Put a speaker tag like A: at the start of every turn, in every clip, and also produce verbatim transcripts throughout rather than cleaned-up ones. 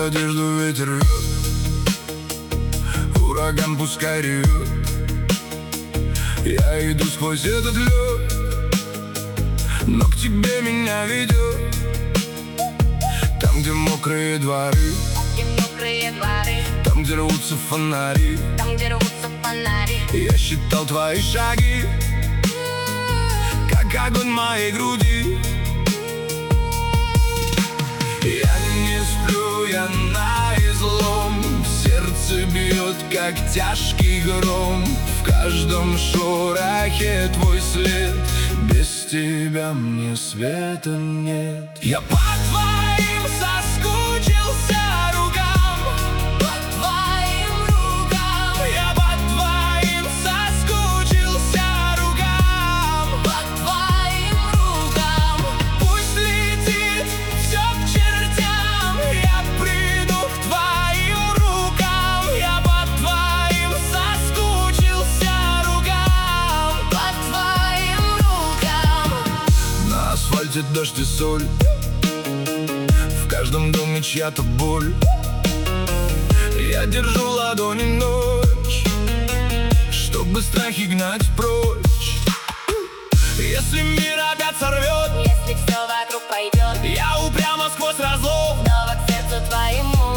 A: одежду ветер рвет, ураган пускай ревет. Я иду сквозь этот лед, но к тебе меня ведет. Там, где мокрые дворы,
B: где мокрые дворы,
A: там, где рвутся фонари,
B: там, где рвутся фонари.
A: Я считал твои шаги, как огонь моей груди. Я не сплю, я на излом, сердце бьет, как тяжкий гром. В каждом шорохе твой след, без тебя мне света нет. Я по твоим соскучился рукам,
B: По твоим рукам,
A: я по твоим соскучился рукам.
B: по твоим рукам.
A: Пусть летит все к чертям, я приду к твоим рукам. Я по твоим соскучился рукам.
B: По твоим рукам.
A: На асфальте дождь и соль, в каждом доме чья-то боль. Я держу ладони ночь, чтобы страхи гнать прочь. Если мир опять сорвет,
B: Если все вокруг пойдет
A: я упрямо сквозь разлом
B: снова к сердцу твоему.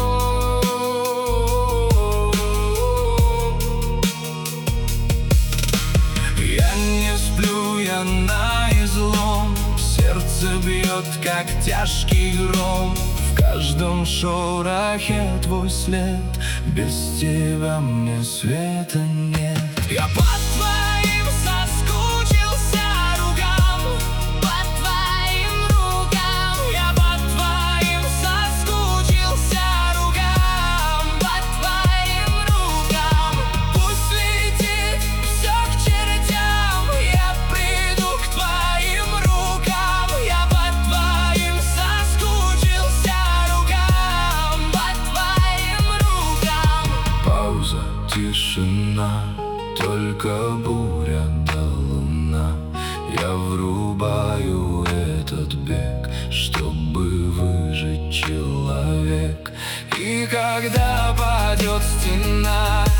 A: Я не сплю, я на излом, сердце бьет, как тяжкий гром. В каждом шорохе твой след, без тебя мне света нет. Я по твоим соскучился рукам,
B: По твоим рукам,
A: я по твоим соскучился рукам.
B: по твоим рукам.
A: Пусть летит все к чертям, я приду к твоим рукам. Я по твоим соскучился рукам.
B: По твоим рукам.
A: Пауза, тишина, только буря да луна. Я врубаю этот бег, чтобы выжить человек. И когда падет стена,